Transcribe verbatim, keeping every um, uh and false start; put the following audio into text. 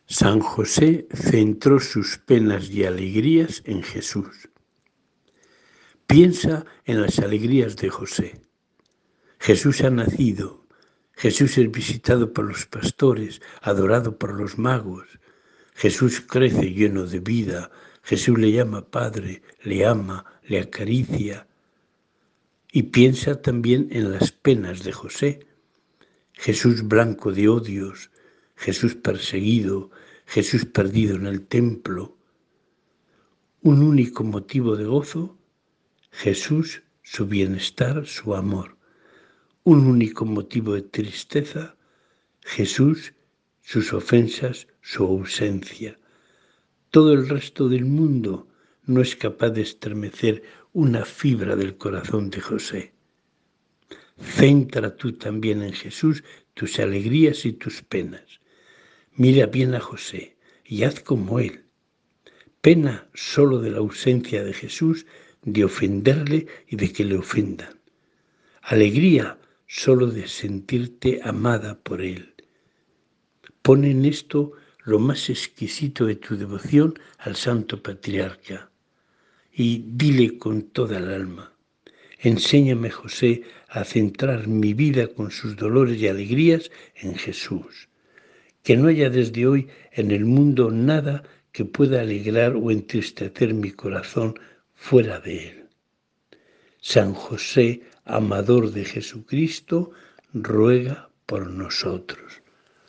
San José centró sus penas y alegrías en Jesús. Piensa en las alegrías de José. Jesús ha nacido, Jesús es visitado por los pastores, adorado por los magos. Jesús crece lleno de vida, Jesús le llama Padre, le ama, le acaricia. Y piensa también en las penas de José. Jesús blanco de odios, Jesús perseguido, Jesús perdido en el templo. Un único motivo de gozo, Jesús, su bienestar, su amor. Un único motivo de tristeza, Jesús, sus ofensas, su ausencia. Todo el resto del mundo no es capaz de estremecer una fibra del corazón de José. Centra tú también en Jesús tus alegrías y tus penas. Mira bien a José y haz como él. Pena solo de la ausencia de Jesús, de ofenderle y de que le ofendan. Alegría solo de sentirte amada por él. Pon en esto lo más exquisito de tu devoción al Santo Patriarca y dile con toda el alma: enséñame, José, a centrar mi vida con sus dolores y alegrías en Jesús. Que no haya desde hoy en el mundo nada que pueda alegrar o entristecer mi corazón fuera de él. San José, amador de Jesucristo, ruega por nosotros.